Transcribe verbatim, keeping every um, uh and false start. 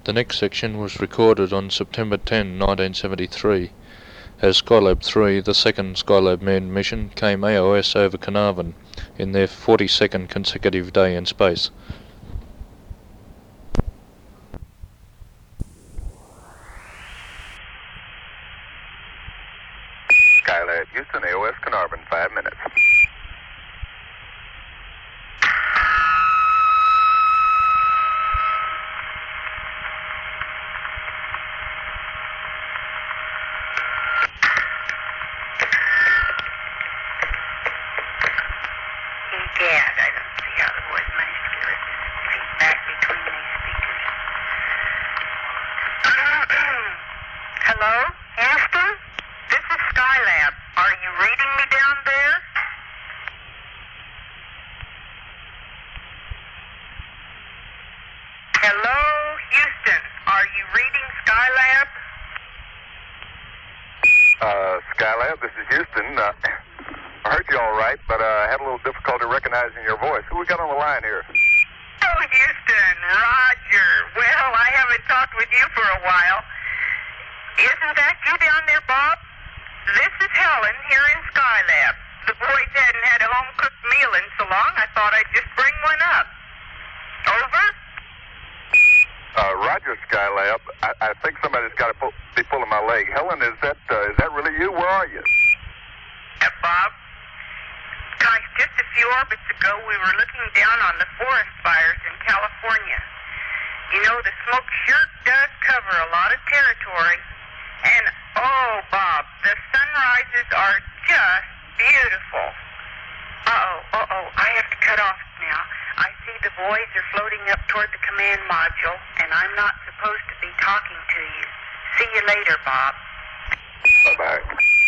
The next section was recorded on September tenth, nineteen seventy-three, as Skylab three, the second Skylab manned mission, came A O S over Carnarvon in their forty-second consecutive day in space. Skylab Houston, A O S Carnarvon, five minutes. Gad, I don't see how the boys managed to get his feet back between these speakers. Hello, Houston? This is Skylab. Are you reading me down there? Hello, Houston. Are you reading Skylab? Uh, Skylab, this is Houston. Uh, I heard you all right, but uh, I had a little difficulty recognizing your voice. Who we got on the line here? Oh, Houston, Roger. Well, I haven't talked with you for a while. Isn't that you down there, Bob? This is Helen here in Skylab. The boys hadn't had a home-cooked meal in so long, I thought I'd just bring one up. Over? Uh, Roger, Skylab. I, I think somebody's got to pull, be pulling my leg. Helen, is that uh, is that really you? Where are you? Uh, Bob? Gosh, just a few orbits ago, we were looking down on the forest fires in California. You know, the smoke sure does cover a lot of territory. And, oh, Bob, the sunrises are just beautiful. Uh-oh, uh-oh, I have to cut off now. I see the boys are floating up toward the command module, and I'm not supposed to be talking to you. See you later, Bob. Bye-bye.